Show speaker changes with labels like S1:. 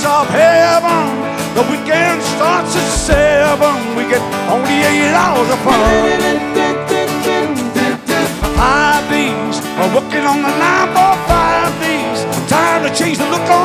S1: of heaven. The weekend starts at 7. We get only 8 hours of fun. 5 days, working on the 9 for 5 days. Time to change the look